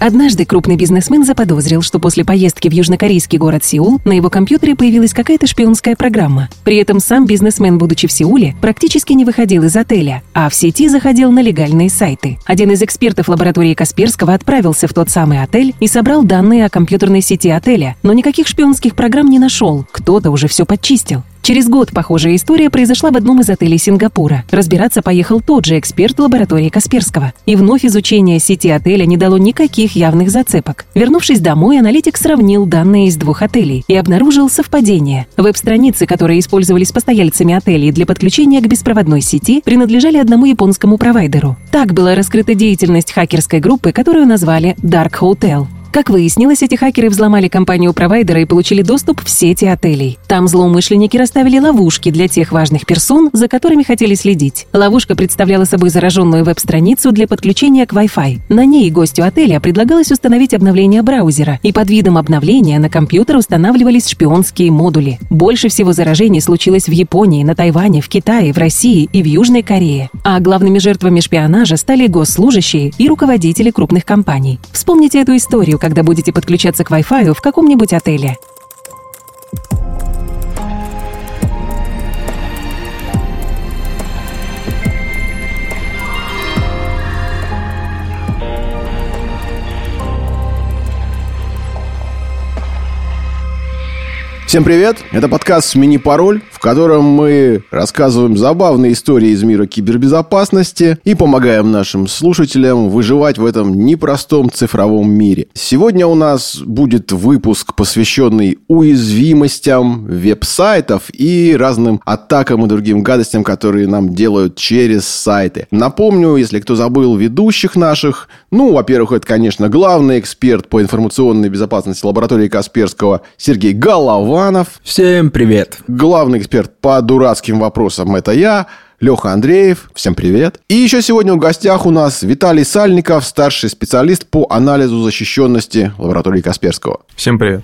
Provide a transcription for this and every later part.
Однажды крупный бизнесмен заподозрил, что после поездки в южнокорейский город Сеул на его компьютере появилась какая-то шпионская программа. При этом сам бизнесмен, будучи в Сеуле, практически не выходил из отеля, а в сети заходил на легальные сайты. Один из экспертов лаборатории Касперского отправился в тот самый отель и собрал данные о компьютерной сети отеля, но никаких шпионских программ не нашел, кто-то уже все подчистил. Через год похожая история произошла в одном из отелей Сингапура. Разбираться поехал тот же эксперт лаборатории Касперского. И вновь изучение сети отеля не дало никаких явных зацепок. Вернувшись домой, аналитик сравнил данные из двух отелей и обнаружил совпадение. Веб-страницы, которые использовались постояльцами отелей для подключения к беспроводной сети, принадлежали одному японскому провайдеру. Так была раскрыта деятельность хакерской группы, которую назвали Dark Hotel. Как выяснилось, эти хакеры взломали компанию провайдера и получили доступ в сети отелей. Там злоумышленники расставили ловушки для тех важных персон, за которыми хотели следить. Ловушка представляла собой зараженную веб-страницу для подключения к Wi-Fi. На ней гостю отеля предлагалось установить обновление браузера, и под видом обновления на компьютер устанавливались шпионские модули. Больше всего заражений случилось в Японии, на Тайване, в Китае, в России и в Южной Корее. А главными жертвами шпионажа стали госслужащие и руководители крупных компаний. Вспомните эту историю, когда будете подключаться к Wi-Fi в каком-нибудь отеле. Всем привет! Это подкаст «Смени пароль», в котором мы рассказываем забавные истории из мира кибербезопасности и помогаем нашим слушателям выживать в этом непростом цифровом мире. Сегодня у нас будет выпуск, посвященный уязвимостям веб-сайтов и разным атакам и другим гадостям, которые нам делают через сайты. Напомню, если кто забыл ведущих наших, во-первых, это, конечно, главный эксперт по информационной безопасности лаборатории Касперского Сергей Голованов. Всем привет. Главный эксперт по дурацким вопросам — это я, Леха Андреев. Всем привет. И еще сегодня в гостях у нас Виталий Сальников, старший специалист по анализу защищенности лаборатории Касперского. Всем привет.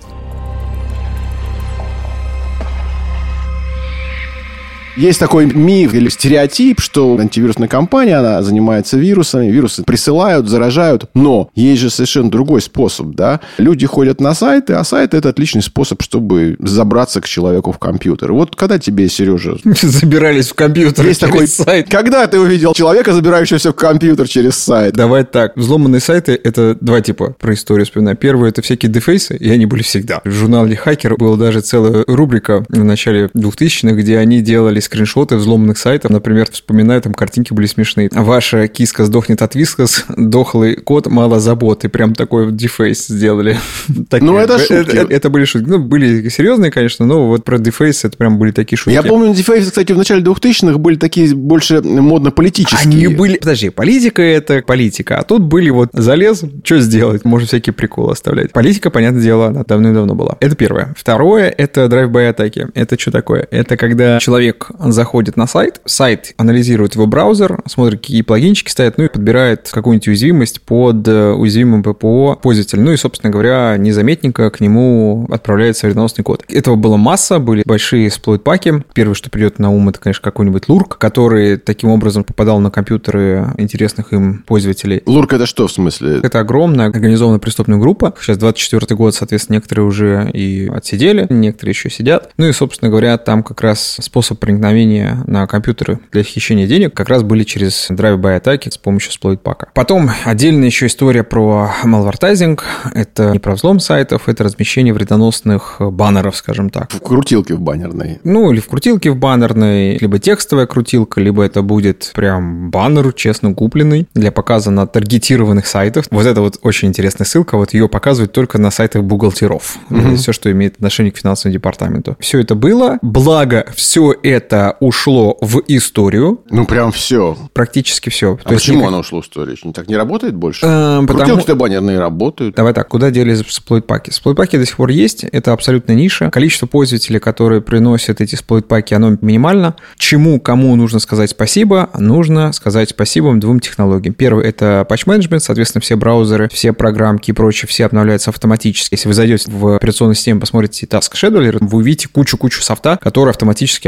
Есть такой миф или стереотип, что антивирусная компания, она занимается вирусами, вирусы присылают, заражают, но есть же совершенно другой способ, да? Люди ходят на сайты, а сайт — это отличный способ, чтобы забраться к человеку в компьютер. Вот когда тебе, Сережа... Забирались в компьютер через такой сайт. Когда ты увидел человека, забирающегося в компьютер через сайт? Давай так. Взломанные сайты — это два типа про историю вспоминаю. Первый — это всякие дефейсы, и они были всегда. В журнале «Хакер» была даже целая рубрика в начале 2000-х, где они делали скриншоты взломанных сайтов. Например, вспоминаю, там картинки были смешные. Ваша киска сдохнет от вискас, дохлый кот, мало забот. И прям такой дефейс сделали. Это шутки. Это были шутки. Были серьезные, конечно, но вот про дефейс это прям были такие шутки. Я помню, дефейсы, кстати, в начале 2000-х были такие больше модно-политические. Они были... Подожди, политика — это политика. А тут были вот залез, что сделать? Можно всякие приколы оставлять. Политика, понятное дело, она давно была. Это первое. Второе — это драйв-бай атаки. Это что такое? Это когда человек заходит на сайт анализирует его браузер, смотрит, какие плагинчики стоят, и подбирает какую-нибудь уязвимость под уязвимым ППО пользователя. И, собственно говоря, незаметненько к нему отправляется вредоносный код. Этого была масса, были большие эксплойт-паки. Первое, что придет на ум, это, конечно, какой-нибудь лурк, который таким образом попадал на компьютеры интересных им пользователей. Лурк — это что в смысле? Это огромная организованная преступная группа. Сейчас 24-й год, соответственно, некоторые уже и отсидели, некоторые еще сидят. И, собственно говоря, там как раз способ проникновения на компьютеры для хищения денег как раз были через драйв-бай атаки с помощью сплойт-пака. Потом отдельная еще история про малвартайзинг. Это не про взлом сайтов, это размещение вредоносных баннеров, скажем так. В крутилке в баннерной. Или в крутилке в баннерной, либо текстовая крутилка, либо это будет прям баннер, честно купленный, для показа на таргетированных сайтах. Вот это вот очень интересная ссылка. Вот ее показывают только на сайтах бухгалтеров. Все, что имеет отношение к финансовому департаменту. Все это было. Благо, все это ушло в историю. Прям все. Практически все. А почему оно ушло в историю? Так не работает больше? Крутилки-то баннерные работают. Давай так, куда делись сплойт-паки? Сплойт-паки до сих пор есть, это абсолютно ниша. Количество пользователей, которые приносят эти сплойт-паки, оно минимально. Кому нужно сказать спасибо? Нужно сказать спасибо двум технологиям. Первый — это патч-менеджмент, соответственно, все браузеры, все программки и прочее, все обновляются автоматически. Если вы зайдете в операционную систему, посмотрите Task Scheduler, вы увидите кучу софта, который автоматически обновляется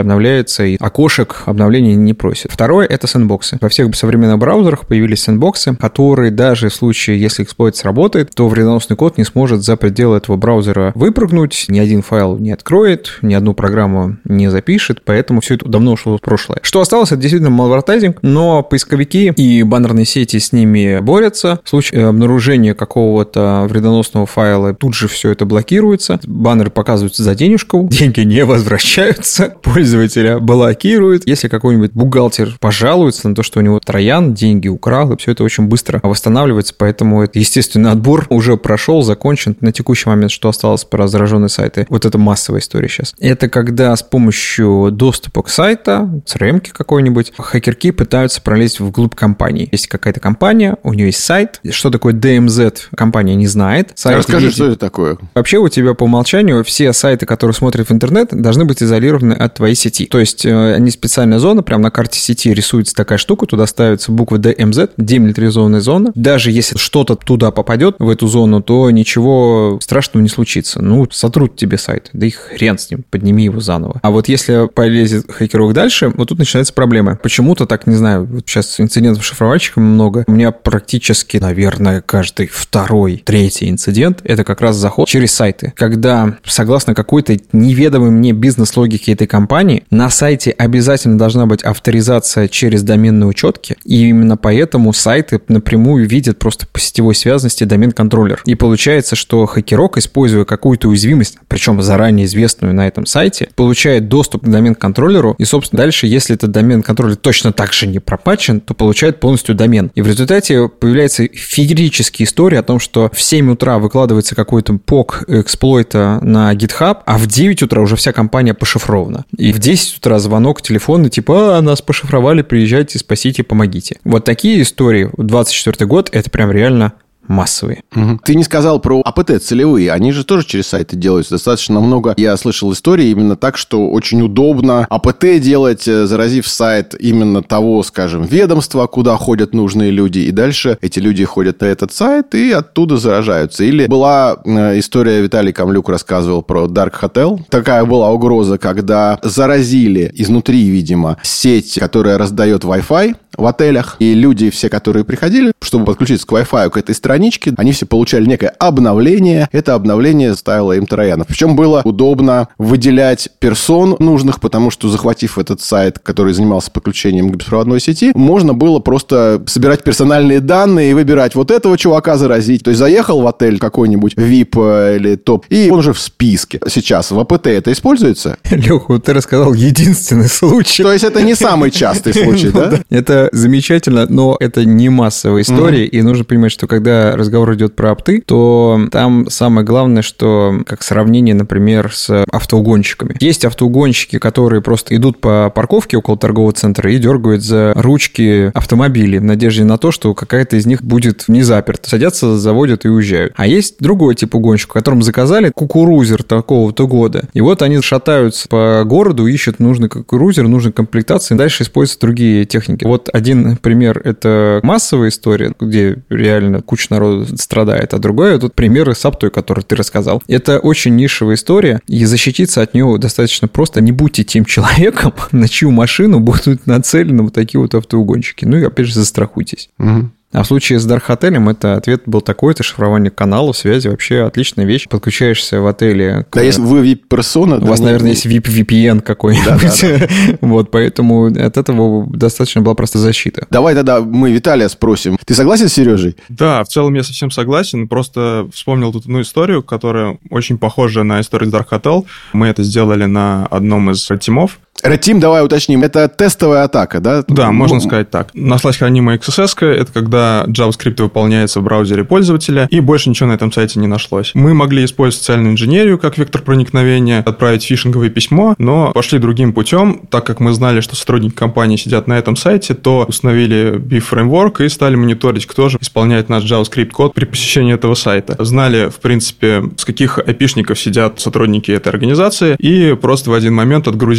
обновляется, и окошек обновления не просит. Второе — это сэндбоксы. Во всех современных браузерах появились сэндбоксы, которые даже в случае, если эксплойт сработает, то вредоносный код не сможет за пределы этого браузера выпрыгнуть, ни один файл не откроет, ни одну программу не запишет, поэтому все это давно ушло в прошлое. Что осталось, это действительно малвертайзинг, но поисковики и баннерные сети с ними борются. В случае обнаружения какого-то вредоносного файла тут же все это блокируется, баннеры показываются за денежку, деньги не возвращаются, пользователя блокируют. Если какой-нибудь бухгалтер пожалуется на то, что у него троян, деньги украл, и все это очень быстро восстанавливается, поэтому это, естественно, отбор уже прошел, закончен. На текущий момент, что осталось про зараженные сайты, вот это массовая история сейчас. Это когда с помощью доступа к сайту, CRM-ки какой-нибудь, хакерки пытаются пролезть вглубь компании. Есть какая-то компания, у нее есть сайт. Что такое DMZ, компания не знает. Расскажи, что это такое? Вообще у тебя по умолчанию все сайты, которые смотрят в интернет, должны быть изолированы от твоей сети. То есть они специальная зона, прямо на карте сети рисуется такая штука, туда ставится буква DMZ, демилитаризованная зона. Даже если что-то туда попадет, в эту зону, то ничего страшного не случится. Ну, сотрут тебе сайт, да и хрен с ним, подними его заново. А вот если полезет хакерок дальше, вот тут начинаются проблемы. Почему-то так, не знаю, вот сейчас инцидентов с шифровальщиками много. У меня практически, наверное, каждый второй, третий инцидент — это как раз заход через сайты. Когда, согласно какой-то неведомой мне бизнес-логике этой компании, на сайте обязательно должна быть авторизация через доменные учетки, и именно поэтому сайты напрямую видят просто по сетевой связанности домен-контроллер. И получается, что хакерок, используя какую-то уязвимость, причем заранее известную на этом сайте, получает доступ к домен-контроллеру, и, собственно, дальше, если этот домен-контроллер точно так же не пропатчен, то получает полностью домен. И в результате появляется феерическая история о том, что в 7 утра выкладывается какой-то пок эксплойта на GitHub, а в 9 утра уже вся компания пошифрована. И в 10 утра звонок телефонный, типа, нас пошифровали, приезжайте, спасите, помогите. Вот такие истории, 24 год, это прям реально массовые. Ты не сказал про АПТ целевые. Они же тоже через сайты делаются. Достаточно много. Я слышал истории именно так, что очень удобно АПТ делать, заразив сайт именно того, скажем, ведомства, куда ходят нужные люди. И дальше эти люди ходят на этот сайт и оттуда заражаются. Или была история, Виталий Камлюк рассказывал про Dark Hotel. Такая была угроза, когда заразили изнутри, видимо, сеть, которая раздает Wi-Fi в отелях. И люди все, которые приходили, чтобы подключиться к Wi-Fi к этой страничке, они все получали некое обновление. Это обновление ставило им троянов. Причем было удобно выделять персон нужных, потому что, захватив этот сайт, который занимался подключением к беспроводной сети, можно было просто собирать персональные данные и выбирать вот этого чувака заразить. То есть заехал в отель какой-нибудь VIP или топ, и он уже в списке. Сейчас в АПТ это используется? Леха, ты рассказал единственный случай. То есть это не самый частый случай, да? Это замечательно, но это не массовая история, и нужно понимать, что когда разговор идет про опты, то там самое главное, что как сравнение, например, с автоугонщиками. Есть автоугонщики, которые просто идут по парковке около торгового центра и дергают за ручки автомобилей в надежде на то, что какая-то из них будет не заперта. Садятся, заводят и уезжают. А есть другой тип угонщика, которым заказали кукурузер такого-то года. И вот они шатаются по городу, ищут нужный кукурузер, нужной комплектации, и дальше используются другие техники. Вот один пример — это массовая история, где реально куча народу страдает, а другой — тут примеры с аптой, который ты рассказал. Это очень нишевая история, и защититься от нее достаточно просто. Не будьте тем человеком, на чью машину будут нацелены вот такие вот автоугонщики. Ну и опять же застрахуйтесь. А в случае с Dark Hotel это ответ был такой: это шифрование каналов, связи, вообще отличная вещь. Подключаешься в отеле. Да, если вы VIP-персона... У вас, наверное, есть VIP-VPN какой-нибудь. Да. Вот, поэтому от этого достаточно была просто защита. Давай тогда мы Виталия спросим. Ты согласен с Сережей? Да, в целом я совсем согласен. Просто вспомнил тут одну историю, которая очень похожа на историю с Dark Hotel. Мы это сделали на одном из тимов. Red Team, давай уточним, это тестовая атака, да? Да, можно сказать так. Нашлась хранимая XSS, это когда JavaScript выполняется в браузере пользователя, и больше ничего на этом сайте не нашлось. Мы могли использовать социальную инженерию как вектор проникновения, отправить фишинговое письмо, но пошли другим путем. Так как мы знали, что сотрудники компании сидят на этом сайте, то установили BIF-фреймворк и стали мониторить, кто же исполняет наш JavaScript-код при посещении этого сайта. Знали, в принципе, с каких айпишников сидят сотрудники этой организации, и просто в один момент отгрузили док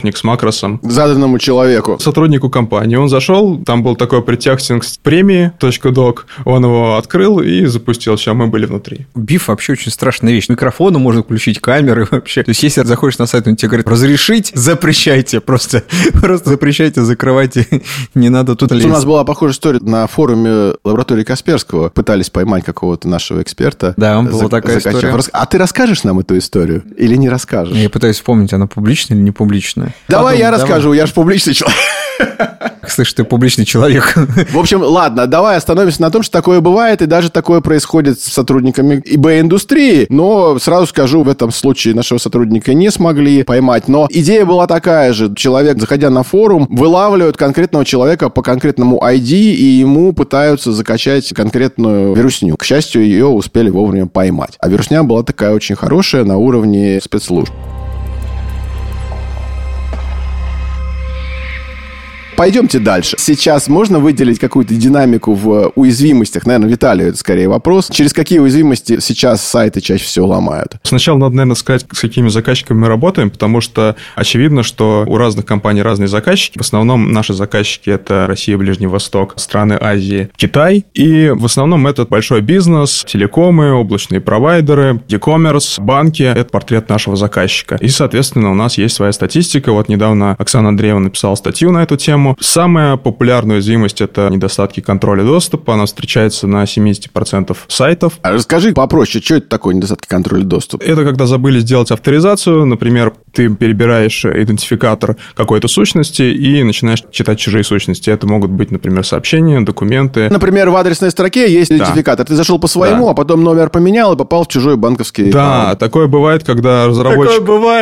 справочник с макросом. Заданному человеку. Сотруднику компании. Он зашел, там был такой предтекстинг с премии .doc, он его открыл и запустил. Все, мы были внутри. Биф вообще очень страшная вещь. Микрофоны можно включить, камеры вообще. То есть, если заходишь на сайт, он тебе говорит, разрешить, запрещайте. Просто запрещайте, закрывайте. Не надо тут лезть. У нас была похожая история на форуме лаборатории Касперского. Пытались поймать какого-то нашего эксперта. Да, была такая история. А ты расскажешь нам эту историю или не расскажешь? Я пытаюсь вспомнить, она публичная или не публичная. Давай я расскажу, я же публичный человек. Слышь, ты публичный человек. В общем, ладно, давай остановимся на том, что такое бывает, и даже такое происходит с сотрудниками eBay-индустрии, но сразу скажу, в этом случае нашего сотрудника не смогли поймать, но идея была такая же. Человек, заходя на форум, вылавливает конкретного человека по конкретному ID, и ему пытаются закачать конкретную вирусню. К счастью, ее успели вовремя поймать. А вирусня была такая очень хорошая, на уровне спецслужб. Пойдемте дальше. Сейчас можно выделить какую-то динамику в уязвимостях? Наверное, Виталию это скорее вопрос. Через какие уязвимости сейчас сайты чаще всего ломают? Сначала надо, наверное, сказать, с какими заказчиками мы работаем, потому что очевидно, что у разных компаний разные заказчики. В основном наши заказчики – это Россия, Ближний Восток, страны Азии, Китай. И в основном это большой бизнес, телекомы, облачные провайдеры, e-commerce, банки – это портрет нашего заказчика. И, соответственно, у нас есть своя статистика. Вот недавно Оксана Андреева написала статью на эту тему. Самая популярная уязвимость – это недостатки контроля доступа. Она встречается на 70% сайтов. А расскажи попроще, что это такое недостатки контроля доступа? Это когда забыли сделать авторизацию. Например, ты перебираешь идентификатор какой-то сущности и начинаешь читать чужие сущности. Это могут быть, например, сообщения, документы. Например, в адресной строке есть идентификатор. Ты зашел по своему, а потом номер поменял и попал в чужой банковский аккаунт. Такое бывает, когда разработчик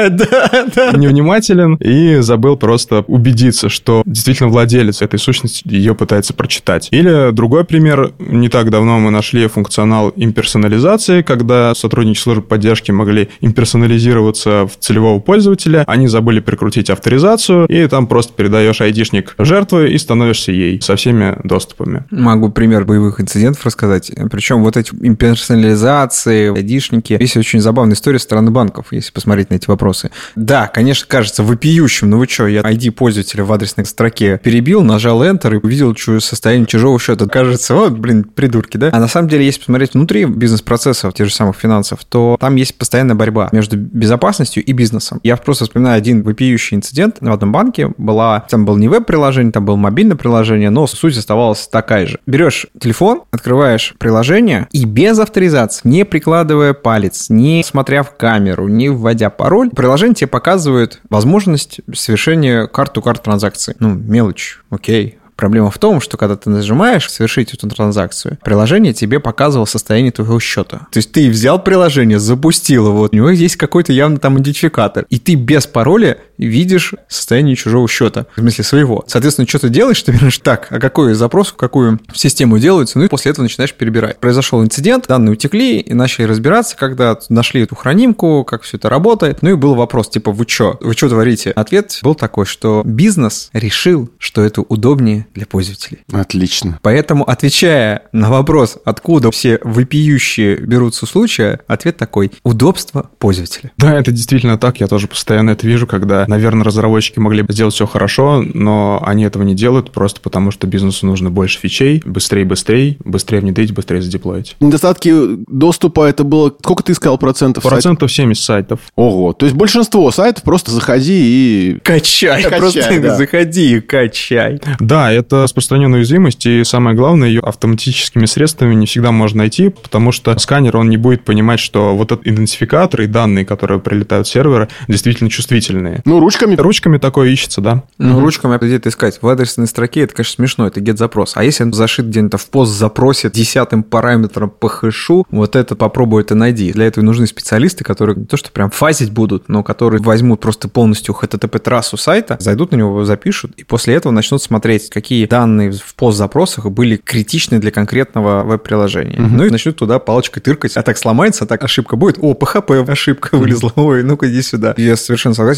невнимателен и забыл просто убедиться, что действительно владелец этой сущности ее пытается прочитать. Или другой пример. Не так давно мы нашли функционал имперсонализации, когда сотрудники службы поддержки могли имперсонализироваться в целевого пользователя. Они забыли прикрутить авторизацию, и там просто передаешь айдишник жертвы и становишься ей со всеми доступами. Могу пример боевых инцидентов рассказать. Причем вот эти имперсонализации, айдишники. Есть очень забавная история со стороны банков, если посмотреть на эти вопросы. Да, конечно, кажется вопиющим. Ну вы что, я ID пользователя в адресной строке перебил, нажал Enter и увидел состояние чужого счета. Кажется, вот, придурки, да? А на самом деле, если посмотреть внутри бизнес-процессов, тех же самых финансов, то там есть постоянная борьба между безопасностью и бизнесом. Я просто вспоминаю один вопиющий инцидент в одном банке. Там был не веб-приложение, там было мобильное приложение, но суть оставалась такая же. Берешь телефон, открываешь приложение и без авторизации, не прикладывая палец, не смотря в камеру, не вводя пароль, приложение тебе показывает возможность совершения карт-то-карт транзакций. Мелочь, окей. Проблема в том, что когда ты нажимаешь «Совершить эту транзакцию», приложение тебе показывало состояние твоего счета. То есть ты взял приложение, запустил его, у него есть какой-то явно там идентификатор, и ты без пароля видишь состояние чужого счета, в смысле своего. Соответственно, что ты делаешь? Ты берешь так, а какой запрос, в какую систему делается, и после этого начинаешь перебирать. Произошел инцидент, данные утекли, и начали разбираться, когда нашли эту хранимку, как все это работает. И был вопрос, типа, вы что творите? Ответ был такой, что бизнес решил, что это удобнее для пользователей. Отлично. Поэтому, отвечая на вопрос, откуда все вопиющие берутся случаи, ответ такой: удобство пользователя. Да, это действительно так. Я тоже постоянно это вижу, когда, наверное, разработчики могли бы сделать все хорошо, но они этого не делают просто потому, что бизнесу нужно больше фичей, быстрее внедрить, быстрее задеплоить. Недостатки доступа это было... Сколько ты сказал процентов? Процентов 70 сайтов. Ого. То есть большинство сайтов просто заходи и... Качай. Просто заходи и качай. Да, это распространенная уязвимость, и самое главное, ее автоматическими средствами не всегда можно найти, потому что сканер, он не будет понимать, что вот этот идентификатор и данные, которые прилетают с сервера, действительно чувствительные. Ручками такое ищется, да. Ручками где-то искать. В адресной строке это, конечно, смешно, это get-запрос. А если он зашит где-то в пост-запросе 10-м параметром по хэшу, вот это попробуй это найди. Для этого нужны специалисты, которые не то что прям фазить будут, но которые возьмут просто полностью HTTP-трассу сайта, зайдут на него, запишут, и после этого начнут смотреть, какие данные в пост-запросах были критичны для конкретного веб-приложения. Ну и начнут туда палочкой тыркать. А так сломается, а так ошибка будет. О, PHP ошибка вылезла. Ой, ну-ка иди сюда. Я совершенно согласен, что это очень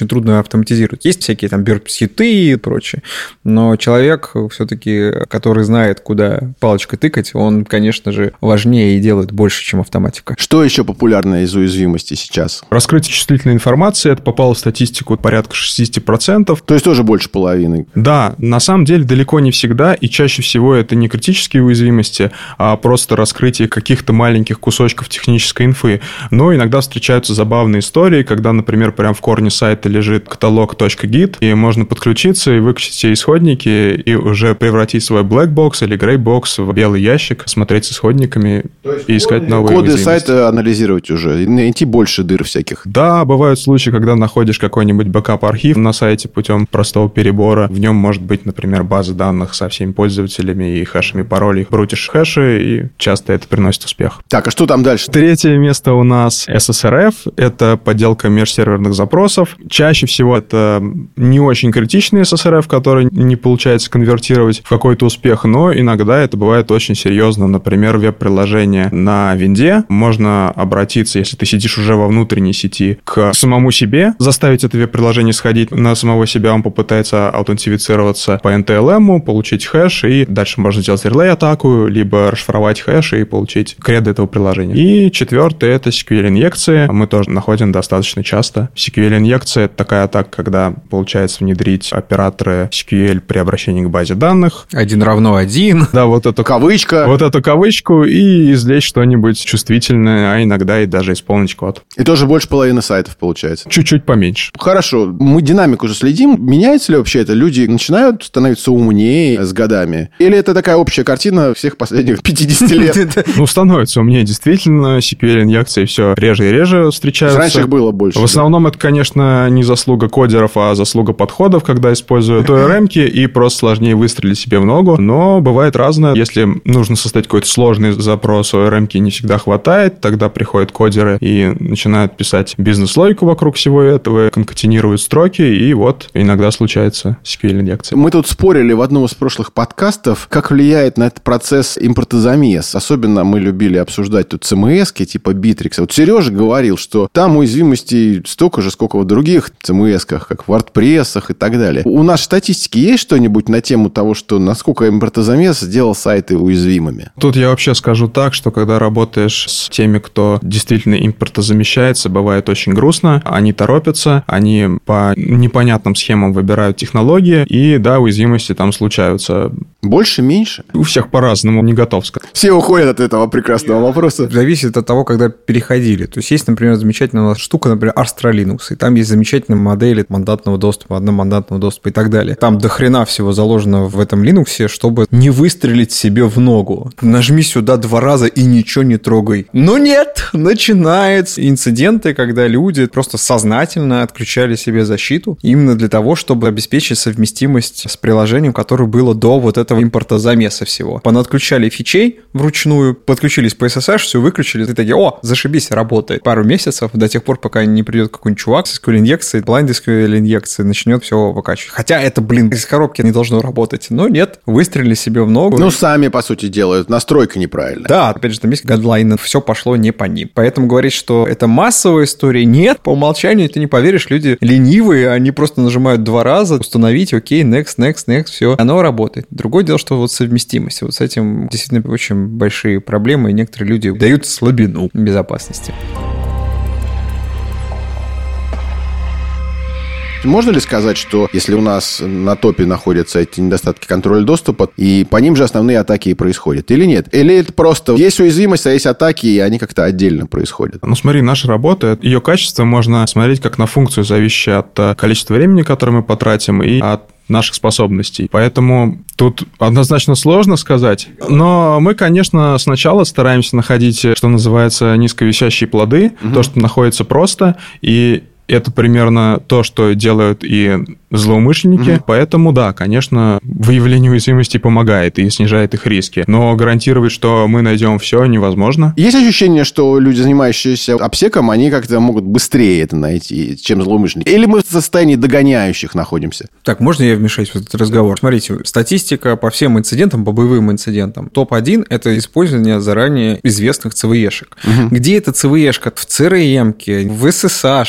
очень трудно автоматизировать. Есть всякие там бёрп-сеты и прочее, но человек все-таки, который знает, куда палочкой тыкать, он, конечно же, важнее и делает больше, чем автоматика. Что еще популярно из уязвимостей сейчас? Раскрытие чувствительной информации, это попало в статистику порядка 60%. То есть тоже больше половины. Да, на самом деле далеко не всегда, и чаще всего это не критические уязвимости, а просто раскрытие каких-то маленьких кусочков технической инфы. Но иногда встречаются забавные истории, когда, например, прямо в корне сайта лежит каталог.git, и можно подключиться и выкачать все исходники, и уже превратить свой black box или grey box в белый ящик, смотреть с исходниками и искать новые коды уязвимости. сайта анализировать уже, найти больше дыр всяких. Да, бывают случаи, когда находишь какой-нибудь бэкап-архив на сайте путем простого перебора. В нем может быть, например, база данных со всеми пользователями и хэшами паролей. Брутишь хэши, и часто это приносит успех. Так, а что там дальше? Третье место у нас SSRF. Это подделка межсерверных запросов. Чаще всего это не очень критичный SSRF, который не получается конвертировать в какой-то успех, но иногда это бывает очень серьезно. Например, веб-приложение на винде. Можно обратиться, если ты сидишь уже во внутренней сети, к самому себе, заставить это веб-приложение сходить на самого себя, он попытается аутентифицироваться по NTLM, получить хэш, и дальше можно сделать релей-атаку, либо расшифровать хэш и получить кредо этого приложения. И четвертое — это SQL-инъекции. Мы тоже находим достаточно часто. SQL-инъекция — это такая атака, когда получается внедрить операторы SQL при обращении к базе данных. 1 равно 1. Да, вот эту Кавычка. Вот эту кавычку и извлечь что-нибудь чувствительное, а иногда и даже исполнить код. И тоже больше половины сайтов получается. Чуть-чуть поменьше. Хорошо, мы динамику уже следим. Меняется ли вообще это? Люди начинают становиться умнее с годами? Или это такая общая картина всех последних 50 лет? Ну, становится умнее, действительно. SQL-инъекции все реже и реже встречаются. Раньше их было больше. В основном это, конечно, не заслуга кодеров, а заслуга подходов, когда используют ORM-ки и просто сложнее выстрелить себе в ногу. Но бывает разное. Если нужно создать какой-то сложный запрос, ORM-ки не всегда хватает, тогда приходят кодеры и начинают писать бизнес-логику вокруг всего этого, конкатинируют строки, и вот иногда случается SQL-инъекция. Мы тут спорили в одном из прошлых подкастов, как влияет на этот процесс импортозамес. Особенно мы любили обсуждать тут CMS-ки типа Bittrex. Вот Сережа говорил, что там уязвимостей столько же, сколько в других CMS-ках, как в WordPress и так далее. У нас в статистике есть что-нибудь на тему того, что насколько импортозамес сделал сайты уязвимыми? Тут я вообще скажу так, что когда работаешь с теми, кто действительно импортозамещается, бывает очень грустно. Они торопятся, они по непонятным схемам выбирают технологии, и да, уязвимости там случаются. Больше, меньше? У всех по-разному, не готов сказать. Все уходят от этого прекрасного вопроса. Зависит от того, когда переходили. То есть, есть, например, замечательная у нас штука, например, Astra Linux, и там есть замечательные модели мандатного доступа, одномандатного доступа и так далее. Там до хрена всего заложено в этом Linux, чтобы не выстрелить себе в ногу. Нажми сюда 2 раза и ничего не трогай. Но нет, начинаются инциденты, когда люди просто сознательно отключали себе защиту именно для того, чтобы обеспечить совместимость с приложением, которое было до вот этого импортозамеса всего. Понадключали фичей вручную, подключились по SSH, все выключили, и такие, о, зашибись, работает. Пару месяцев, до тех пор, пока не придет какой-нибудь чувак с SQL-инъекцией, blind SQL-инъекцией, начнет все выкачивать. Хотя это, из коробки не должно работать. Но нет, выстрелили себе в ногу. Ну, сами, по сути, делают. Настройка неправильная. Да, опять же, там есть гадлайны, все пошло не по ним. Поэтому говорить, что это массовая история, нет, по умолчанию ты не поверишь, люди ленивые, они просто нажимают 2 раза, установить, окей, next, все, оно работает. Другое дело, что вот совместимость, вот с этим действительно очень большие проблемы, и некоторые люди дают слабину безопасности. Можно ли сказать, что если у нас на топе находятся эти недостатки контроля доступа, и по ним же основные атаки и происходят? Или нет? Или это просто есть уязвимость, а есть атаки, и они как-то отдельно происходят? Ну, смотри, наша работа, ее качество можно смотреть как на функцию, зависящую от количества времени, которое мы потратим, и от наших способностей. Поэтому тут однозначно сложно сказать. Но мы, конечно, сначала стараемся находить, что называется, низковисящие плоды, то, что находится просто, и это примерно то, что делают и злоумышленники. Поэтому, да, конечно, выявление уязвимостей помогает и снижает их риски. Но гарантировать, что мы найдем все, невозможно. Есть ощущение, что люди, занимающиеся обсеком, они как-то могут быстрее это найти, чем злоумышленники? Или мы в состоянии догоняющих находимся? Так, можно я вмешаюсь в этот разговор? Смотрите, статистика по всем инцидентам, по боевым инцидентам. Топ-1 – это использование заранее известных CVE-шек. Где эта CVE-шка? В CRM-ке, в SSH.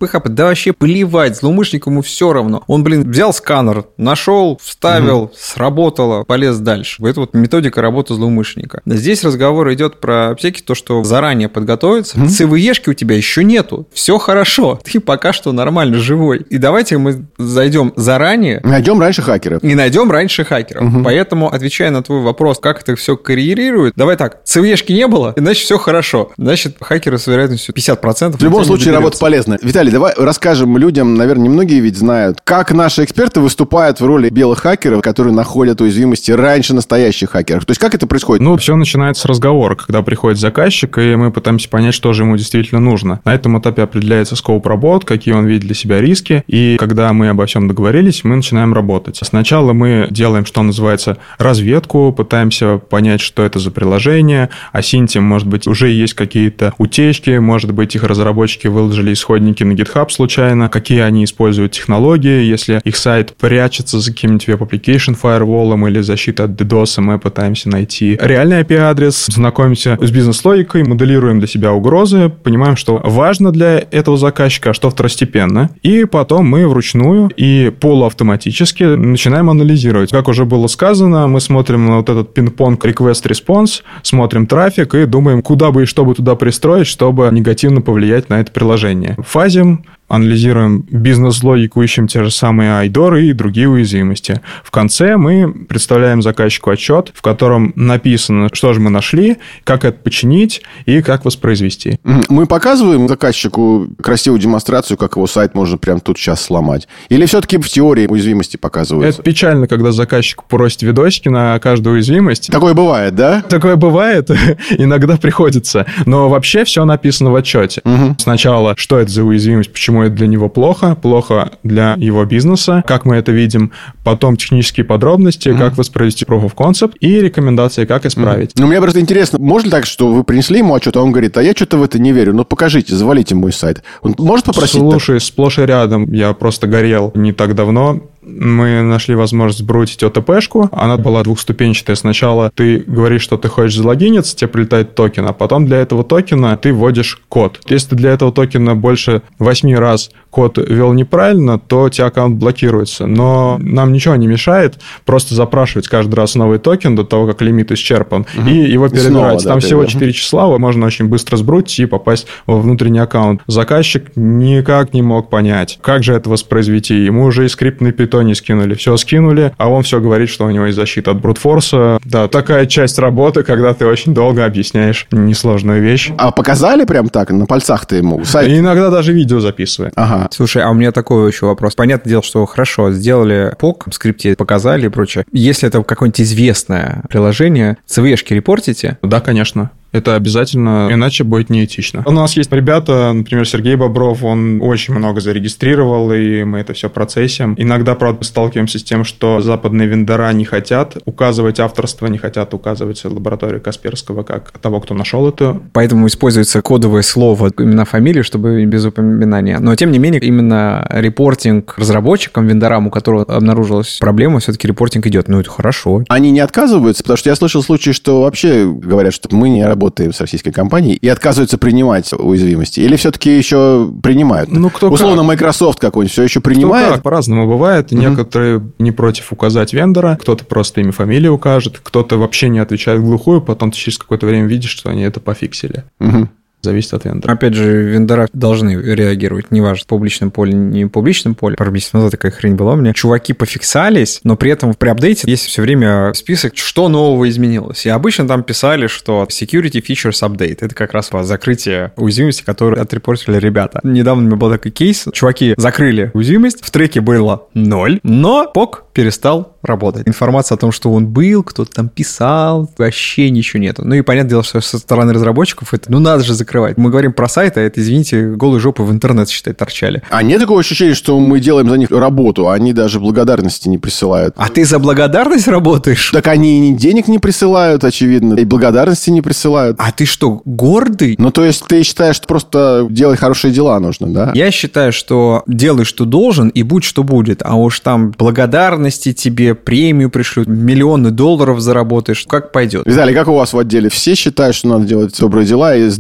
PHP, да вообще плевать, злоумышленнику ему все равно. Он, взял сканер, нашел, вставил, сработало, полез дальше. Это вот методика работы злоумышленника. Здесь разговор идет про аптеки, то, что заранее подготовиться. ЦВЕшки у тебя еще нету, все хорошо, ты пока что нормально живой. И давайте мы зайдем заранее. Найдем раньше хакеров. И найдем раньше хакеров. Поэтому, отвечая на твой вопрос, как это все коррелирует, давай так, ЦВЕшки не было, значит, все хорошо. Значит, хакеры с вероятностью 50%. В любом случае, работа полезна. Виталий, давай расскажем людям, наверное, немногие ведь знают, как наши эксперты выступают в роли белых хакеров, которые находят уязвимости раньше настоящих хакеров. То есть, как это происходит? Ну, все начинается с разговора, когда приходит заказчик, и мы пытаемся понять, что же ему действительно нужно. На этом этапе определяется скоуп работ, какие он видит для себя риски, и когда мы обо всем договорились, мы начинаем работать. Сначала мы делаем, что называется, разведку, пытаемся понять, что это за приложение, а Синтим, может быть, уже есть какие-то утечки, может быть, их разработчики выложили исходники на GitHub случайно, какие они используют технологии, если их сайт прячется за каким-нибудь веб-application firewall или защитой от DDoS, мы пытаемся найти реальный IP-адрес, знакомимся с бизнес-логикой, моделируем для себя угрозы, понимаем, что важно для этого заказчика, а что второстепенно, и потом мы вручную и полуавтоматически начинаем анализировать. Как уже было сказано, мы смотрим на вот этот пинг-понг request-response, смотрим трафик и думаем, куда бы и что бы туда пристроить, чтобы негативно повлиять на это приложение. Фазим, анализируем бизнес-логику, ищем те же самые IDOR и другие уязвимости. В конце мы представляем заказчику отчет, в котором написано, что же мы нашли, как это починить и как воспроизвести. Мы показываем заказчику красивую демонстрацию, как его сайт можно прямо тут сейчас сломать? Или все-таки в теории уязвимости показываются? Это печально, когда заказчик просит видосики на каждую уязвимость. Такое бывает, да? Такое бывает, иногда приходится. Но вообще все написано в отчете. Сначала, что это за уязвимость, почему это для него плохо для его бизнеса, как мы это видим, потом технические подробности, как воспроизвести proof of concept и рекомендации, как исправить. Ну, мне просто интересно, можно ли так, что вы принесли ему отчет, а он говорит, а я что-то в это не верю, ну покажите, завалите мой сайт. Он может попросить? Слушай, сплошь и рядом, я просто горел не так давно. Мы нашли возможность сбрутить ОТП-шку. Она была двухступенчатая. Сначала ты говоришь, что ты хочешь залогиниться, тебе прилетает токен, а потом для этого токена ты вводишь код. Если ты для этого токена больше 8 раз код ввел неправильно, то у тебя аккаунт блокируется. Но нам ничего не мешает просто запрашивать каждый раз новый токен до того, как лимит исчерпан, и его перебирать. Снова, там всего 4 числа, можно очень быстро сбрутить и попасть во внутренний аккаунт. Заказчик никак не мог понять, как же это воспроизвести. Ему уже и скрипт на питоне скинули, все скинули, а он все говорит, что у него есть защита от брутфорса. Да, такая часть работы, когда ты очень долго объясняешь несложную вещь. А показали прям так, на пальцах ты ему? И иногда даже видео записываем. Ага. Слушай, а у меня такой еще вопрос. Понятное дело, что хорошо, сделали POC, в скрипте показали и прочее. Если это какое-нибудь известное приложение, ЦВЕшки репортите? Да, конечно. Это обязательно, иначе будет неэтично. У нас есть ребята, например, Сергей Бобров, он очень много зарегистрировал, и мы это все процессим. Иногда, правда, сталкиваемся с тем, что западные вендора не хотят указывать авторство, не хотят указывать лабораторию Касперского как того, кто нашел это. Поэтому используется кодовое слово, имена, фамилии, чтобы без упоминания. Но, тем не менее, именно репортинг разработчикам, вендорам, у которого обнаружилась проблема, все-таки репортинг идет. Ну, это хорошо. Они не отказываются, потому что я слышал случаи, что вообще говорят, что мы не работаем с российской компанией и отказываются принимать уязвимости? Или все-таки еще принимают? Ну, кто условно, как. Microsoft какой-нибудь все еще принимает? Кто как, по-разному бывает. Некоторые не против указать вендора, кто-то просто имя, фамилию укажет, кто-то вообще не отвечает в глухую, потом ты через какое-то время видишь, что они это пофиксили. Зависит от вендора. Опять же, вендора должны реагировать, неважно, в публичном поле, не в публичном поле. Пару месяцев назад такая хрень была у меня. Чуваки пофиксались, но при этом при апдейте есть все время список, что нового изменилось. И обычно там писали, что Security Features Update. Это как раз закрытие уязвимости, которую отрепортили ребята. Недавно у меня был такой кейс. Чуваки закрыли уязвимость, в треке было 0, но POC перестал работать. Информация о том, что он был, кто-то там писал, вообще ничего нету. Ну и понятное дело, что со стороны разработчиков это, надо же закрывать. Мы говорим про сайт, а это, извините, голые жопы в интернет, считай, торчали. А нет такого ощущения, что мы делаем за них работу, а они даже благодарности не присылают? А ты за благодарность работаешь? Так они и денег не присылают, очевидно, и благодарности не присылают. А ты что, гордый? Ну, то есть ты считаешь, что просто делать хорошие дела нужно, да? Я считаю, что делай, что должен, и будь, что будет. А уж там благодарности тебе, премию пришлют, миллионы долларов заработаешь, как пойдет. Виталий, как у вас в отделе? Все считают, что надо делать добрые дела и сдавать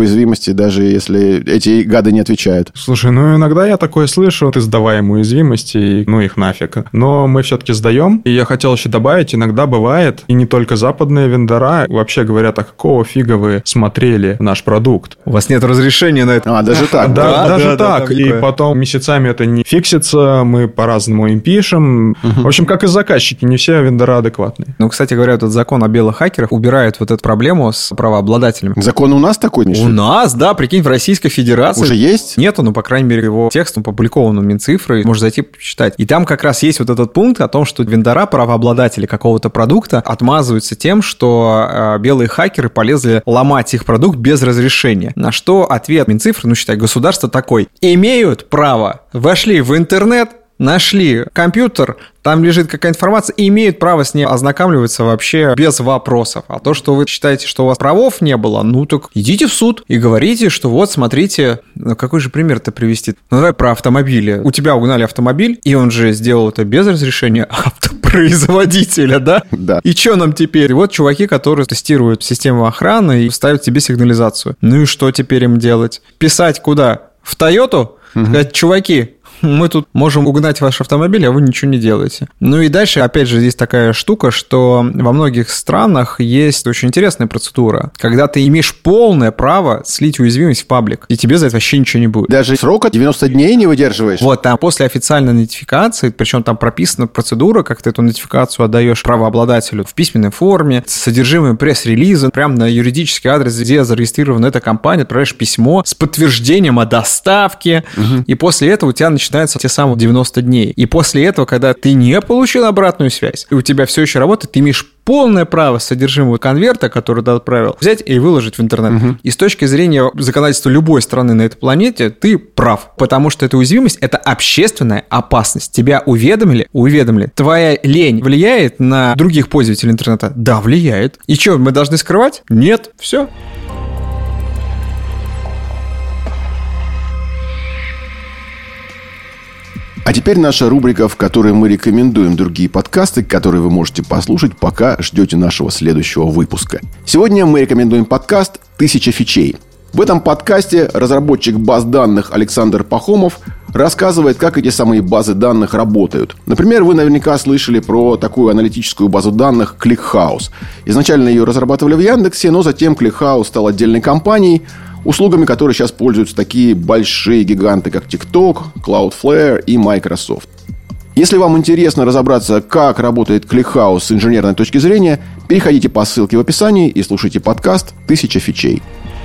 уязвимости, даже если эти гады не отвечают. Слушай, иногда я такое слышу, ты сдаваем уязвимости, их нафиг. Но мы все-таки сдаем. И я хотел еще добавить, иногда бывает, и не только западные вендора, вообще говорят, а какого фига вы смотрели наш продукт? У вас нет разрешения на это. Даже так? Да, даже так. И потом месяцами это не фиксится, мы по-разному им пишем. В общем, как и заказчики, не все вендора адекватные. Кстати говоря, этот закон о белых хакерах убирает вот эту проблему с правообладателями. Закон у нас такой, Миша? У нас, да, прикинь, в Российской Федерации. Уже есть? Нету, по крайней мере, его текст опубликован у Минцифры, можно зайти почитать. И там как раз есть вот этот пункт о том, что вендора, правообладатели какого-то продукта отмазываются тем, что белые хакеры полезли ломать их продукт без разрешения. На что ответ Минцифры, считай, государство такой: имеют право, вошли в интернет, нашли компьютер, там лежит какая-то информация, и имеют право с ней ознакомливаться вообще без вопросов. А то, что вы считаете, что у вас правов не было, так идите в суд и говорите, что вот, смотрите, какой же пример-то привести? Давай про автомобили. У тебя угнали автомобиль, и он же сделал это без разрешения автопроизводителя, да? Да. И что нам теперь? Вот чуваки, которые тестируют систему охраны и ставят тебе сигнализацию. И что теперь им делать? Писать куда? В Тойоту? Сказать: чуваки, мы тут можем угнать ваш автомобиль, а вы ничего не делаете. И дальше, опять же, здесь такая штука, что во многих странах есть очень интересная процедура, когда ты имеешь полное право слить уязвимость в паблик, и тебе за это вообще ничего не будет. Даже срока 90 дней не выдерживаешь? Вот, там после официальной нотификации, причем там прописана процедура, как ты эту нотификацию отдаешь правообладателю в письменной форме, с содержимым пресс-релиза, прямо на юридический адрес, где зарегистрирована эта компания, отправляешь письмо с подтверждением о доставке, и после этого у тебя начинаются те самые 90 дней. И после этого, когда ты не получил обратную связь, и у тебя все еще работает, ты имеешь полное право содержимого конверта, который ты отправил, взять и выложить в интернет. И с точки зрения законодательства любой страны на этой планете, ты прав. Потому что эта уязвимость – это общественная опасность. Тебя уведомили. Твоя лень влияет на других пользователей интернета? Да, влияет. И что, мы должны скрывать? Нет. Все. А теперь наша рубрика, в которой мы рекомендуем другие подкасты, которые вы можете послушать, пока ждете нашего следующего выпуска. Сегодня мы рекомендуем подкаст «1000 фичей». В этом подкасте разработчик баз данных Александр Пахомов рассказывает, как эти самые базы данных работают. Например, вы наверняка слышали про такую аналитическую базу данных ClickHouse. Изначально ее разрабатывали в Яндексе, но затем ClickHouse стал отдельной компанией, услугами которой сейчас пользуются такие большие гиганты, как TikTok, Cloudflare и Microsoft. Если вам интересно разобраться, как работает ClickHouse с инженерной точки зрения, переходите по ссылке в описании и слушайте подкаст «1000 фичей».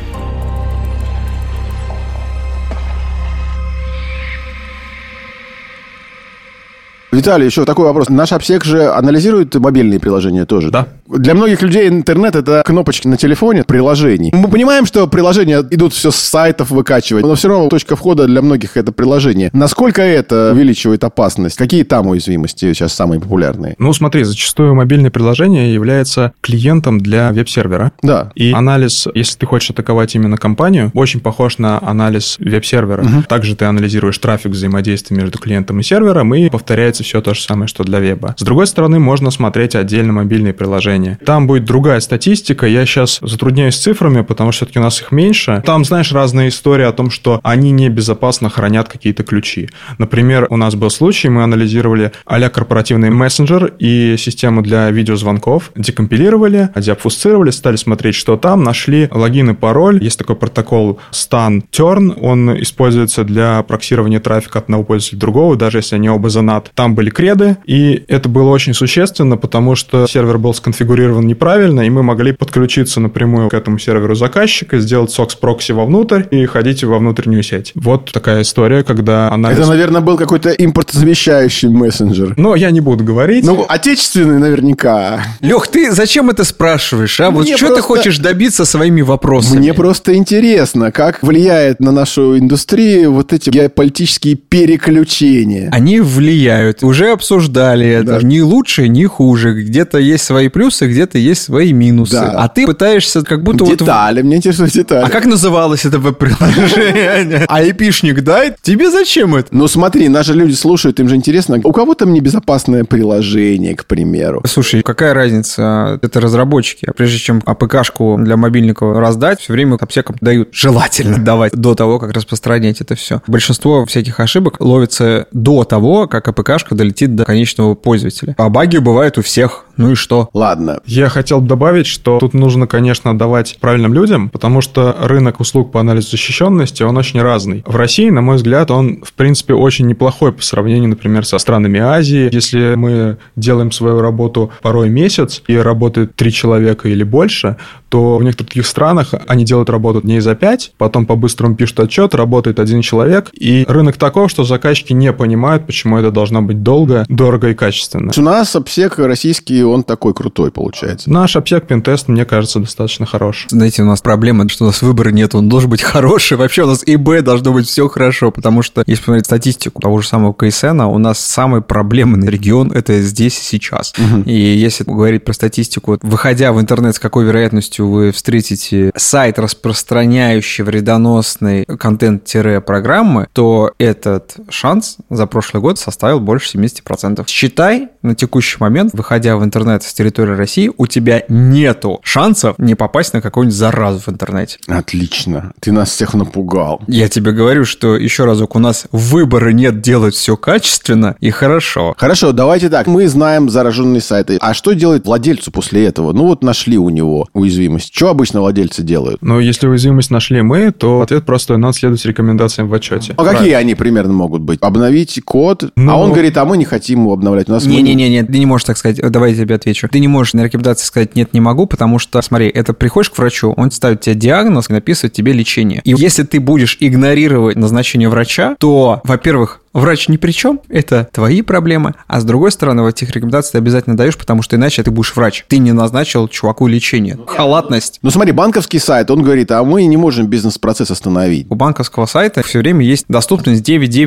Виталий, еще такой вопрос. Наш обсек же анализирует мобильные приложения тоже? Да. Для многих людей интернет – это кнопочки на телефоне, приложений. Мы понимаем, что приложения идут все с сайтов выкачивать, но все равно точка входа для многих – это приложение. Насколько это увеличивает опасность? Какие там уязвимости сейчас самые популярные? Смотри, зачастую мобильное приложение является клиентом для веб-сервера. Да. И анализ, если ты хочешь атаковать именно компанию, очень похож на анализ веб-сервера. Также ты анализируешь трафик, взаимодействия между клиентом и сервером, и повторяется все то же самое, что для веба. С другой стороны, можно смотреть отдельно мобильные приложения. Там будет другая статистика. Я сейчас затрудняюсь цифрами, потому что все-таки у нас их меньше. Там, знаешь, разные истории о том, что они небезопасно хранят какие-то ключи. Например, у нас был случай, мы анализировали а-ля корпоративный мессенджер и систему для видеозвонков, декомпилировали, деобфусцировали, стали смотреть, что там, нашли логин и пароль. Есть такой протокол Stun Turn, он используется для проксирования трафика от одного пользователя к другому, даже если они оба за NAT. Там были креды, и это было очень существенно, потому что сервер был сконфигурирован неправильно, и мы могли подключиться напрямую к этому серверу заказчика, сделать SOX-прокси вовнутрь и ходить во внутреннюю сеть. Вот такая история, когда анализ... Это, наверное, был какой-то импортозамещающий мессенджер. Но я не буду говорить. Отечественный наверняка. Лех, ты зачем это спрашиваешь, а? Вот что ты хочешь добиться своими вопросами? Мне просто интересно, как влияет на нашу индустрию вот эти геополитические переключения. Они влияют. Уже обсуждали это. Да. Ни лучше, ни хуже. Где-то есть свои плюсы, плюсы, где-то есть свои минусы. Да. А ты пытаешься как будто... Детали, мне интересуют детали. А как называлось это веб-приложение? Айпишник дай? Тебе зачем это? Ну смотри, наши люди слушают, им же интересно. У кого там небезопасное приложение, к примеру? Слушай, какая разница? Это разработчики. А прежде чем АПК-шку для мобильника раздать, все время аптекам дают. Желательно давать до того, как распространять это все. Большинство всяких ошибок ловится до того, как АПК-шка долетит до конечного пользователя. А баги бывают у всех. Ну и что? Ладно. Я хотел бы добавить, что тут нужно, конечно, давать правильным людям, потому что рынок услуг по анализу защищенности, он очень разный. В России, на мой взгляд, он, в принципе, очень неплохой по сравнению, например, со странами Азии. Если мы делаем свою работу порой месяц, и работает 3 человека или больше, то в некоторых таких странах они делают работу дней за 5, потом по-быстрому пишут отчет, работает 1 человек, и рынок таков, что заказчики не понимают, почему это должно быть долго, дорого и качественно. У нас обсек российский, он такой крутой получается. Наш обсек пентест, мне кажется, достаточно хорош. Знаете, у нас проблема, что у нас выбора нет, он должен быть хороший. Вообще у нас и Б должно быть все хорошо, потому что, если посмотреть статистику того же самого КСН, у нас самый проблемный регион – это здесь и сейчас. И если говорить про статистику, выходя в интернет, с какой вероятностью вы встретите сайт, распространяющий вредоносный контент-программы, то этот шанс за прошлый год составил больше 70%. Считай, на текущий момент, выходя в интернет с территории России, у тебя нету шансов не попасть на какую-нибудь заразу в интернете. Отлично. Ты нас всех напугал. Я тебе говорю, что еще разок, у нас выбора нет делать все качественно и хорошо. Хорошо, давайте так. Мы знаем зараженные сайты. А что делать владельцу после этого? Ну вот нашли у него уязвимость. Что обычно владельцы делают? Но если уязвимость нашли мы, то ответ простой. Надо следовать рекомендациям в отчете. А какие они примерно могут быть? Обновить код? Ну... А он говорит, а мы не хотим его обновлять. У нас Не-не-не, ты не можешь так сказать. Давай я тебе отвечу. Ты не можешь на рекомендации сказать «нет, не могу», потому что, смотри, это приходишь к врачу, он ставит тебе диагноз и написывает тебе лечение. И если ты будешь игнорировать назначение врача, то, во-первых, врач ни при чем, это твои проблемы, а с другой стороны, в этих рекомендациях ты обязательно даешь, потому что иначе ты будешь врач. Ты не назначил чуваку лечение. Халатность. Ну смотри, банковский сайт, он говорит, а мы не можем бизнес-процесс остановить. У банковского сайта все время есть доступность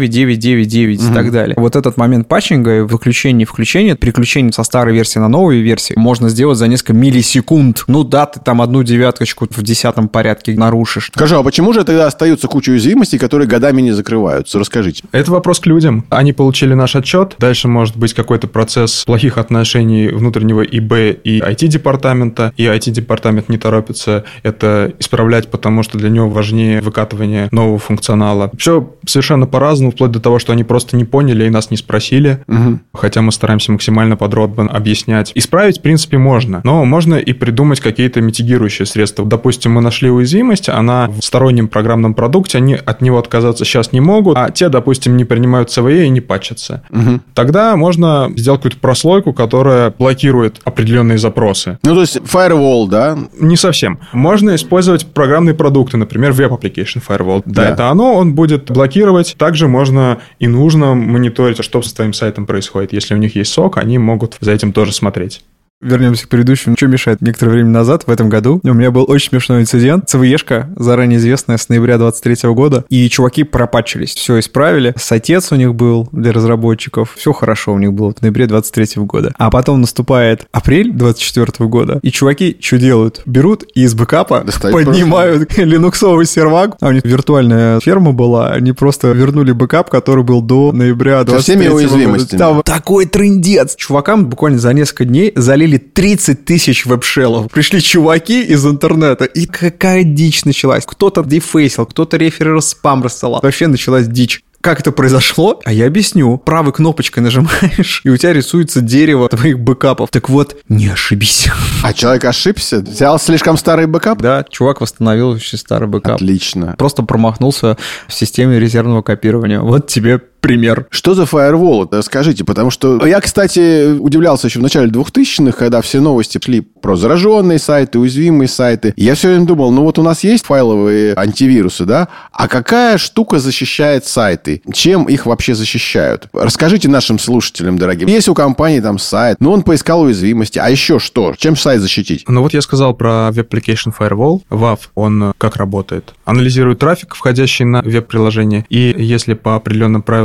99999 и так далее. Вот этот момент патчинга, выключение и включение, переключение со старой версии на новую версию можно сделать за несколько миллисекунд. Ну да, ты там 1 девяточку в 10 порядке нарушишь. Скажи, а почему же тогда остаются куча уязвимостей, которые годами не закрываются? Расскажите. Это вопрос к людям. Они получили наш отчет. Дальше может быть какой-то процесс плохих отношений внутреннего ИБ и IT-департамента. И IT-департамент не торопится это исправлять, потому что для него важнее выкатывание нового функционала. Все совершенно по-разному, вплоть до того, что они просто не поняли и нас не спросили. Хотя мы стараемся максимально подробно объяснять. Исправить, в принципе, можно. Но можно и придумать какие-то митигирующие средства. Допустим, мы нашли уязвимость, она в стороннем программном продукте, они от него отказаться сейчас не могут, а те, допустим, не принимают CVE и не патчатся. Тогда можно сделать какую-то прослойку, которая блокирует определенные запросы. Ну, то есть firewall, да? Не совсем. Можно использовать программные продукты, например, Web Application Firewall. Да, это оно, он будет блокировать. Также можно и нужно мониторить, что с твоим сайтом происходит. Если у них есть SOC, они могут за этим тоже смотреть. Вернемся к предыдущему. Что мешает? Некоторое время назад, в этом году, у меня был очень смешной инцидент. CVE-шка, заранее известная, с ноября 2023 года, и чуваки пропатчились. Все исправили. Сайтец у них был для разработчиков. Все хорошо у них было в ноябре 2023 года. А потом наступает апрель 2024 года, и чуваки что делают? Берут и из бэкапа поднимают линуксовый сервак. А у них виртуальная ферма была. Они просто вернули бэкап, который был до ноября 2023 года. Со всеми уязвимостями. Там такой трындец. Чувакам буквально за несколько дней залили 30 тысяч веб-шеллов. Пришли чуваки из интернета, и какая дичь началась. Кто-то дефейсил, кто-то реферер спам рассылал. Вообще началась дичь. Как это произошло? А я объясню. Правой кнопочкой нажимаешь, и у тебя рисуется дерево твоих бэкапов. Так вот, не ошибись. А человек ошибся? Взял слишком старый бэкап? Да, чувак восстановил очень старый бэкап. Отлично. Просто промахнулся в системе резервного копирования. Вот тебе пример. Что за фаервол? Расскажите, потому что я, кстати, удивлялся еще в начале 2000-х, когда все новости шли про зараженные сайты, уязвимые сайты. Я все время думал, ну вот у нас есть файловые антивирусы, да? А какая штука защищает сайты? Чем их вообще защищают? Расскажите нашим слушателям, дорогим. Есть у компании там сайт, но он поискал уязвимости. А еще что? Чем сайт защитить? Ну вот я сказал про Web Application Firewall. WAF, он как работает? Анализирует трафик, входящий на веб-приложение, и если по определенным правилам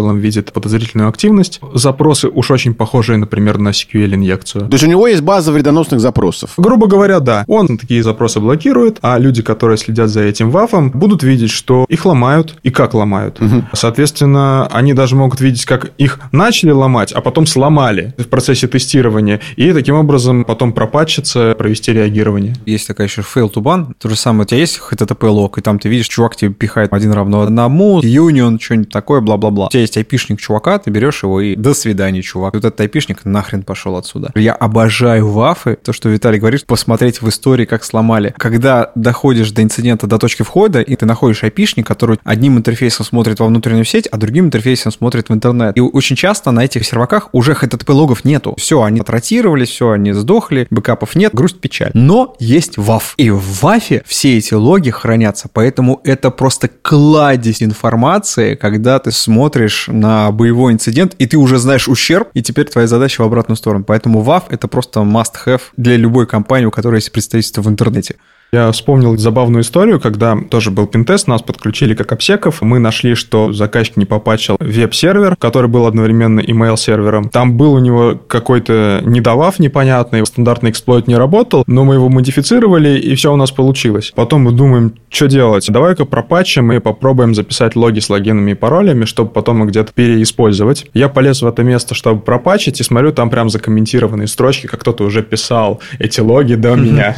целом видит подозрительную активность. Запросы уж очень похожие, например, на SQL-инъекцию. То есть у него есть база вредоносных запросов? Грубо говоря, да. Он такие запросы блокирует, а люди, которые следят за этим вафом, будут видеть, что их ломают и как ломают. Соответственно, они даже могут видеть, как их начали ломать, а потом сломали в процессе тестирования, и таким образом потом пропатчиться, провести реагирование. Есть такая еще fail to ban. То же самое, у тебя есть HTTP-лог, и там ты видишь, чувак тебе пихает 1 равно 1, union, что-нибудь такое, бла-бла-бла. У тебя есть айпишник чувака, ты берешь его и до свидания, чувак. Вот этот айпишник нахрен пошел отсюда. Я обожаю вафы, то, что Виталий говорит, посмотреть в истории, как сломали. Когда доходишь до инцидента, до точки входа, и ты находишь айпишник, который одним интерфейсом смотрит во внутреннюю сеть, а другим интерфейсом смотрит в интернет. И очень часто на этих серваках уже HTTP-логов нету. Все, они отротировались, все, они сдохли, бэкапов нет, грусть, печаль. Но есть WAF. И в WAF все эти логи хранятся, поэтому это просто кладезь информации, когда ты смотришь на боевой инцидент, и ты уже знаешь ущерб, и теперь твоя задача в обратную сторону. Поэтому WAF — это просто must-have для любой компании, у которой есть представительство в интернете. Я вспомнил забавную историю, когда тоже был пентест, нас подключили как обсеков. Мы нашли, что заказчик не попатчил веб-сервер, который был одновременно email-сервером. Там был у него какой-то недоваф непонятный, стандартный эксплойт не работал, но мы его модифицировали, и все у нас получилось. Потом мы думаем, что делать? Давай-ка пропатчим и попробуем записать логи с логинами и паролями, чтобы потом их где-то переиспользовать. Я полез в это место, чтобы пропатчить, и смотрю, там прям закомментированные строчки, как кто-то уже писал эти логи до меня.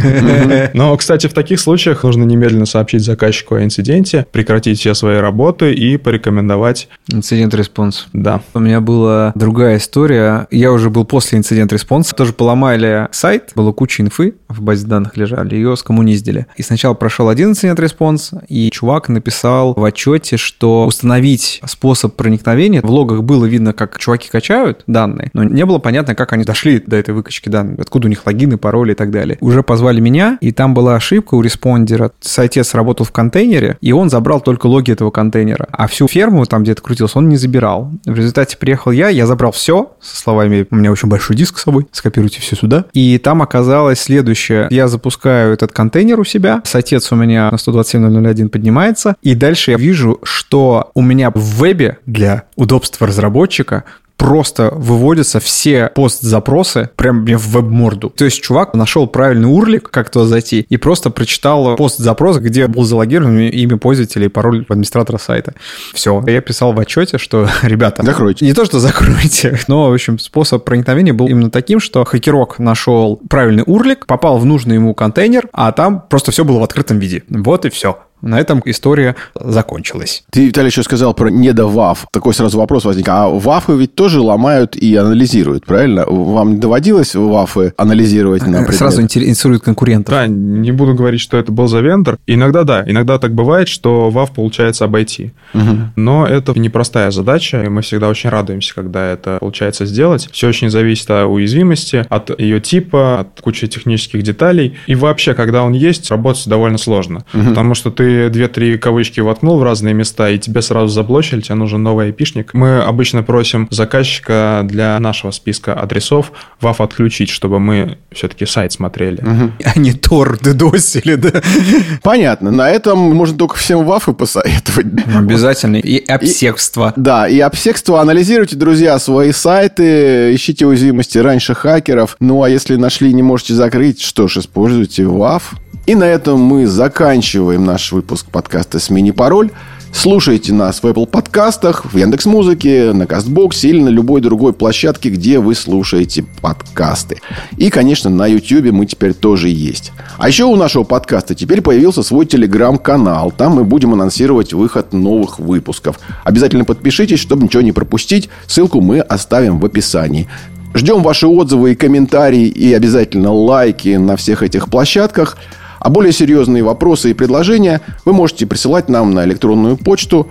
Но, кстати, в таких случаях нужно немедленно сообщить заказчику о инциденте, прекратить все свои работы и порекомендовать... Инцидент-респонс. Да. У меня была другая история. Я уже был после инцидент-респонса. Тоже поломали сайт. Было куча инфы в базе данных лежали. Ее скоммуниздили. И сначала прошел один инцидент-респонс, и чувак написал в отчете, что установить способ проникновения. В логах было видно, как чуваки качают данные, но не было понятно, как они дошли до этой выкачки данных. Откуда у них логины, пароли и так далее. Уже позвали меня, и там была ошибка у респондера. Сайтец работал в контейнере, и он забрал только логи этого контейнера. А всю ферму, там где-то крутился, он не забирал. В результате приехал я забрал все, со словами, у меня очень большой диск с собой, скопируйте все сюда. И там оказалось следующее. Я запускаю этот контейнер у себя, сайтец у меня на 127.0.0.1 поднимается, и дальше я вижу, что у меня в вебе для удобства разработчика просто выводятся все пост-запросы прям мне в веб-морду. То есть чувак нашел правильный урлик, как туда зайти, и просто прочитал пост-запрос, где был залогирован имя пользователя и пароль администратора сайта. Все. Я писал в отчете, что, ребята... Закройте. Не то, что закройте, но, в общем, способ проникновения был именно таким, что хакерок нашел правильный урлик, попал в нужный ему контейнер, а там просто все было в открытом виде. Вот и все. На этом история закончилась. Ты, Виталий, еще сказал про недо-ВАФ. Такой сразу вопрос возник. А ВАФы ведь тоже ломают и анализируют, правильно? Вам не доводилось ВАФы анализировать на предмет? Сразу интересуют конкурентов. Да, не буду говорить, что это был за вендор. Иногда да, иногда так бывает, что ВАФ получается обойти. Но это непростая задача, и мы всегда очень радуемся, когда это получается сделать. Все очень зависит от уязвимости, от ее типа, от кучи технических деталей. И вообще, когда он есть, работать довольно сложно. Потому что ты 2-3 кавычки воткнул в разные места, и тебе сразу заблочили, тебе нужен новый айпишник. Мы обычно просим заказчика для нашего списка адресов WAF отключить, чтобы мы все-таки сайт смотрели. А не Tor дедосили, да? Понятно. На этом можно только всем WAF посоветовать. Обязательно. И обсекство. Да, и обсекство. Анализируйте, друзья, свои сайты, ищите уязвимости раньше хакеров. Ну, а если нашли и не можете закрыть, что ж, используйте WAF. И на этом мы заканчиваем наш выпуск подкаста «Смени пароль». Слушайте нас в Apple подкастах, в Яндекс.Музыке, на Кастбоксе или на любой другой площадке, где вы слушаете подкасты. И, конечно, на YouTube мы теперь тоже есть. А еще у нашего подкаста теперь появился свой телеграм-канал. Там мы будем анонсировать выход новых выпусков. Обязательно подпишитесь, чтобы ничего не пропустить. Ссылку мы оставим в описании. Ждем ваши отзывы и комментарии, и обязательно лайки на всех этих площадках. А более серьезные вопросы и предложения вы можете присылать нам на электронную почту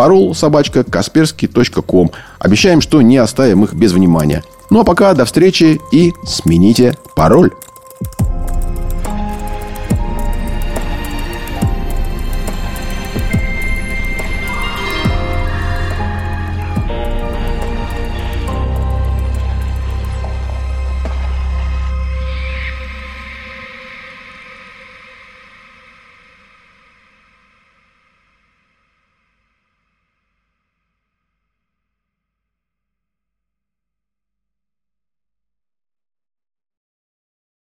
parol@kaspersky.com. Обещаем, что не оставим их без внимания. Ну а пока до встречи и смените пароль.